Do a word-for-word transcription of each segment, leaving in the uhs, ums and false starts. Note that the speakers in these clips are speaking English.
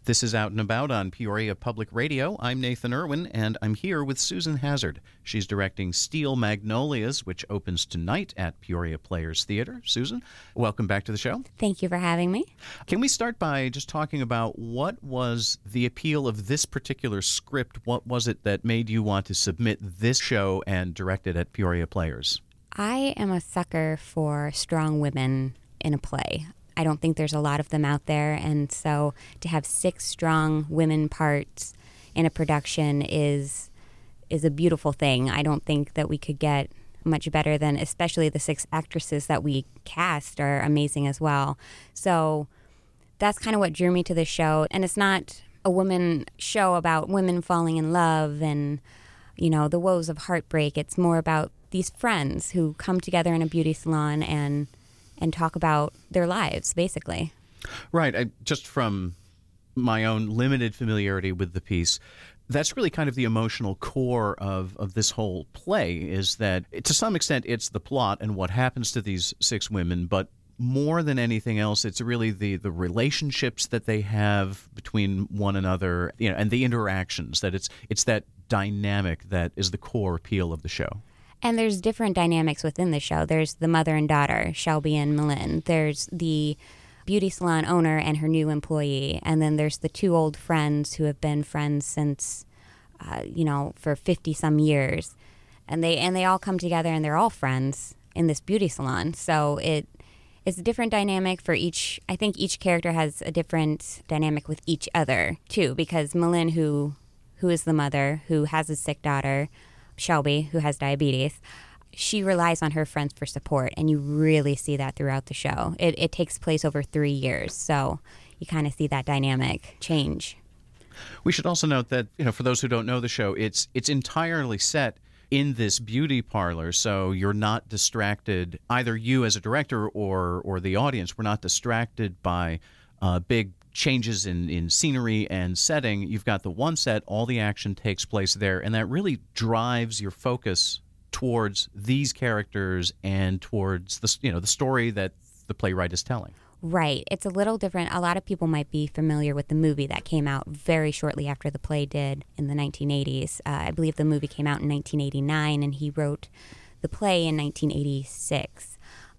This is Out and About on Peoria Public Radio. I'm Nathan Irwin, and I'm here with Susan Hazard. She's directing Steel Magnolias, which opens tonight at Peoria Players Theater. Susan, welcome back to the show. Thank you for having me. Can we start by just talking about what was the appeal of this particular script? What was it that made you want to submit this show and direct it at Peoria Players? I am a sucker for strong women in a play. I don't think there's a lot of them out there, and so to have six strong women parts in a production is is a beautiful thing. I don't think that we could get much better than, especially the six actresses that we cast are amazing as well. So that's kind of what drew me to the show, and it's not a woman show about women falling in love and, you know, the woes of heartbreak. It's more about these friends who come together in a beauty salon and and talk about their lives, basically. Right. I, just from my own limited familiarity with the piece, that's really kind of the emotional core of, of this whole play, is that to some extent it's the plot and what happens to these six women, but more than anything else, it's really the, the relationships that they have between one another, you know, and the interactions, that it's it's that dynamic that is the core appeal of the show. And there's different dynamics within the show. There's the mother and daughter, Shelby and Malin. There's the beauty salon owner and her new employee. And then there's the two old friends who have been friends since, uh, you know, for fifty-some years. And they and they all come together and they're all friends in this beauty salon. So it it's a different dynamic for each. I think each character has a different dynamic with each other, too, because Malin, who who is the mother, who has a sick daughter, Shelby, who has diabetes, she relies on her friends for support, and you really see that throughout the show. It, it takes place over three years, so you kind of see that dynamic change. We should also note that, you know, for those who don't know the show, it's it's entirely set in this beauty parlor, so you're not distracted, either you as a director or or the audience, we're not distracted by uh, big changes in, in scenery and setting. You've got the one set, all the action takes place there, and that really drives your focus towards these characters and towards the, you know, the story that the playwright is telling. Right. It's a little different. A lot of people might be familiar with the movie that came out very shortly after the play did in the nineteen eighties. Uh, I believe the movie came out in nineteen eighty-nine, and he wrote the play in nineteen eighty-six.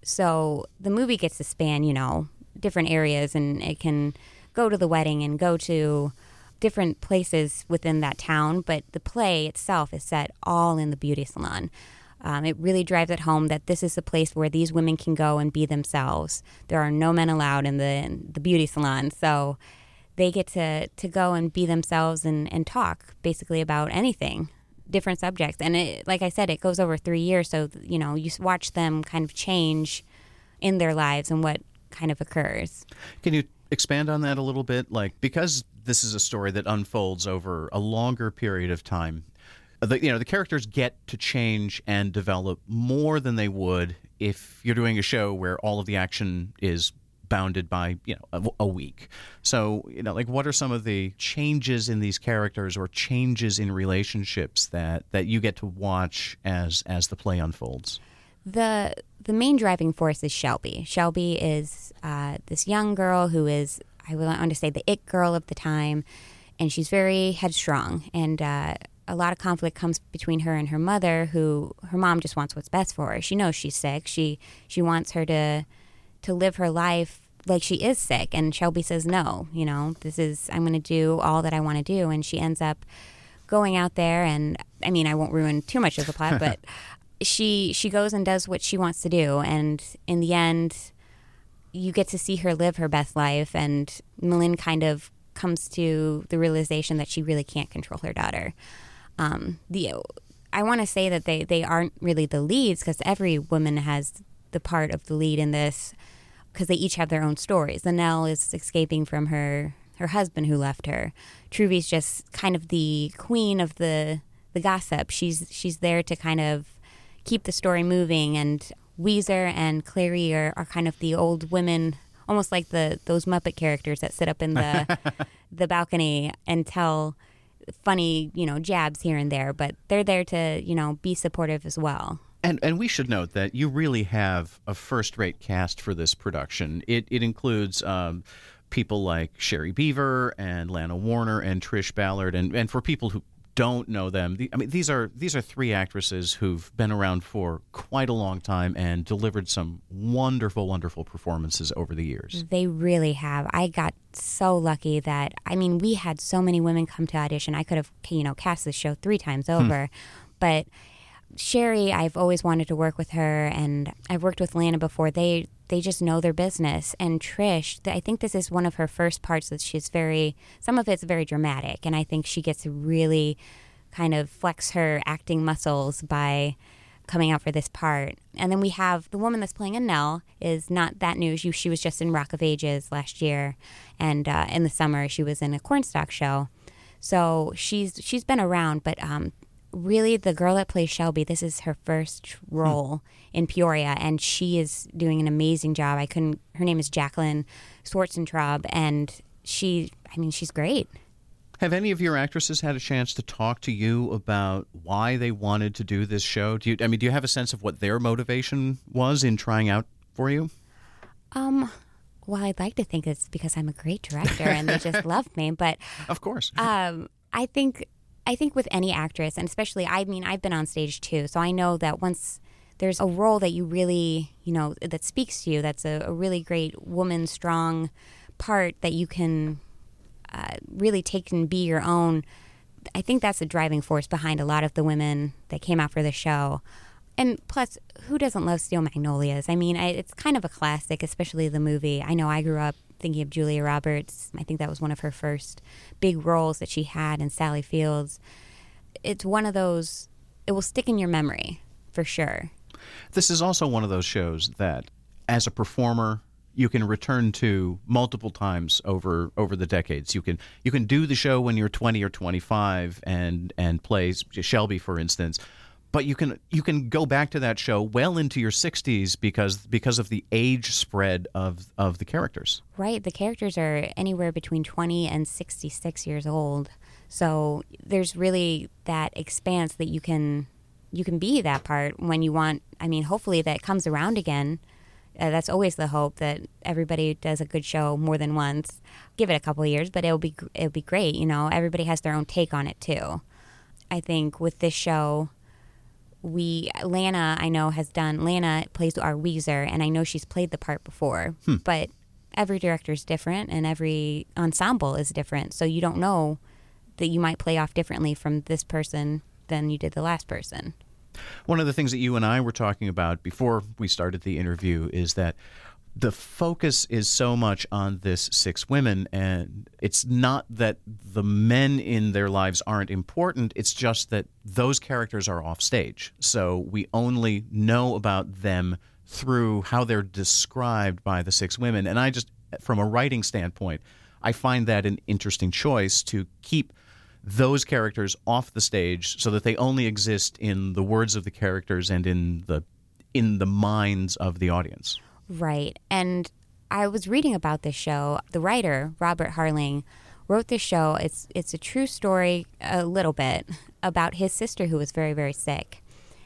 So the movie gets to span, you know, different areas, and it can go to the wedding and go to different places within that town, but the play itself is set all in the beauty salon. Um, it really drives it home that this is a place where these women can go and be themselves. There are no men allowed in the in the beauty salon, so they get to, to go and be themselves and, and talk basically about anything, different subjects. And it, like I said, it goes over three years, so, you know, you watch them kind of change in their lives and what kind of occurs. Can you expand on that a little bit? Like, because this is a story that unfolds over a longer period of time, the, you know, the characters get to change and develop more than they would if you're doing a show where all of the action is bounded by, you know, a, a week. So, you know, like, what are some of the changes in these characters or changes in relationships that, that you get to watch as as the play unfolds? The the main driving force is Shelby. Shelby is uh, this young girl who is, I want to say, the it girl of the time, and she's very headstrong. And uh, a lot of conflict comes between her and her mother, who her mom just wants what's best for her. She knows she's sick. She she wants her to to live her life like she is sick, and Shelby says no. You know, this is I'm going to do all that I want to do, and she ends up going out there, and I mean, I won't ruin too much of the plot, but she she goes and does what she wants to do, and in the end you get to see her live her best life, and Malin kind of comes to the realization that she really can't control her daughter. Um, the I want to say that they, they aren't really the leads, because every woman has the part of the lead in this, because they each have their own stories. Linnell is escaping from her, her husband who left her. Truvy's just kind of the queen of the the gossip. She's she's there to kind of keep the story moving, and Weezer and Clary are, are kind of the old women, almost like the those Muppet characters that sit up in the the balcony and tell funny, you know, jabs here and there, but they're there to, you know, be supportive as well. And and we should note that you really have a first-rate cast for this production. It it includes um, people like Sherry Beaver and Lana Warner and Trish Ballard. And, and for people who don't know them, the, I mean, these are these are three actresses who've been around for quite a long time and delivered some wonderful, wonderful performances over the years. They really have. I got so lucky that, I mean, we had so many women come to audition. I could have, you know, cast this show three times over. But Sherry, I've always wanted to work with her, and I've worked with Lana before. They they just know their business. And Trish, I think this is one of her first parts that she's very, some of it's very dramatic, and I think she gets to really kind of flex her acting muscles by coming out for this part. And then we have the woman that's playing Annelle is not that new. She, she was just in Rock of Ages last year, and uh, in the summer she was in a Cornstalk show. So she's she's been around, but um, really the girl that plays Shelby, this is her first role hmm. in Peoria, and she is doing an amazing job. I couldn't, her name is Jacqueline Schwarzentraub, and she, I mean, she's great. Have any of your actresses had a chance to talk to you about why they wanted to do this show? Do you, I mean, do you have a sense of what their motivation was in trying out for you? Um, well, I'd like to think it's because I'm a great director and they just love me, but of course, um, I think. I think with any actress, and especially, I mean, I've been on stage too, so I know that once there's a role that you really, you know, that speaks to you, that's a, a really great woman, strong part that you can uh, really take and be your own, I think that's the driving force behind a lot of the women that came out for the show. And plus, who doesn't love Steel Magnolias? I mean, I, it's kind of a classic, especially the movie. I know I grew up thinking of Julia Roberts. I think that was one of her first big roles that she had in Sally Fields. It's one of those, it will stick in your memory, for sure. This is also one of those shows that, as a performer, you can return to multiple times over over the decades. You can you can do the show when you're twenty or twenty-five and and play Shelby, for instance. But you can you can go back to that show well into your sixties because because of the age spread of of the characters. Right. The characters are anywhere between twenty and sixty-six years old. So there's really that expanse that you can you can be that part when you want. I mean, hopefully that comes around again. Uh, that's always the hope, that everybody does a good show more than once. Give it a couple of years, but it'll be it'll be great. You know, everybody has their own take on it too. I think with this show, we Lana, I know, has done. Lana plays our Weezer, and I know she's played the part before. Hmm. But every director is different, and every ensemble is different. So you don't know that you might play off differently from this person than you did the last person. One of the things that you and I were talking about before we started the interview is that the focus is so much on this six women, and it's not that the men in their lives aren't important. It's just that those characters are off stage. So we only know about them through how they're described by the six women. And I just, from a writing standpoint, I find that an interesting choice to keep those characters off the stage so that they only exist in the words of the characters and in the in the minds of the audience. Right. And I was reading about this show. The writer, Robert Harling, wrote this show. It's it's a true story, a little bit, about his sister who was very, very sick.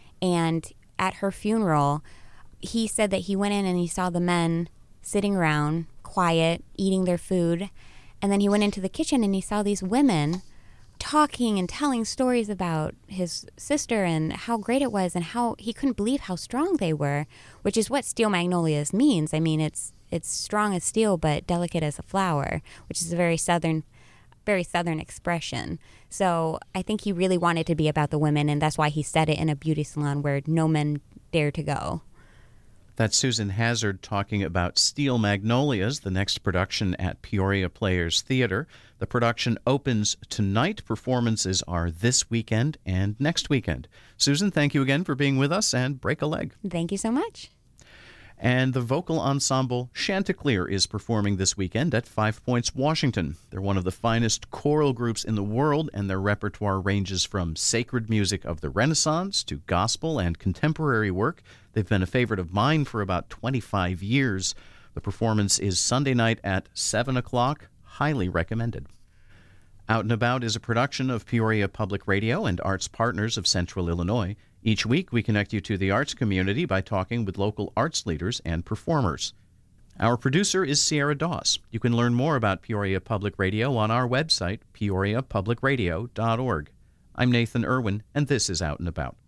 And at her funeral, he said that he went in and he saw the men sitting around, quiet, eating their food. And then he went into the kitchen and he saw these women talking and telling stories about his sister and how great it was and how he couldn't believe how strong they were, which is what Steel Magnolias means. I mean, it's it's strong as steel but delicate as a flower, which is a very southern very southern expression. So I think he really wanted to be about the women, and that's why he said it in a beauty salon where no men dare to go. That's Susan Hazard talking about Steel Magnolias, the next production at Peoria Players Theatre. The production opens tonight. Performances are this weekend and next weekend. Susan, thank you again for being with us, and break a leg. Thank you so much. And the vocal ensemble Chanticleer is performing this weekend at Five Points, Washington. They're one of the finest choral groups in the world, and their repertoire ranges from sacred music of the Renaissance to gospel and contemporary work. They've been a favorite of mine for about twenty-five years. The performance is Sunday night at seven o'clock. Highly recommended. Out and About is a production of Peoria Public Radio and Arts Partners of Central Illinois. Each week, we connect you to the arts community by talking with local arts leaders and performers. Our producer is Sierra Doss. You can learn more about Peoria Public Radio on our website, peoria public radio dot org. I'm Nathan Irwin, and this is Out and About.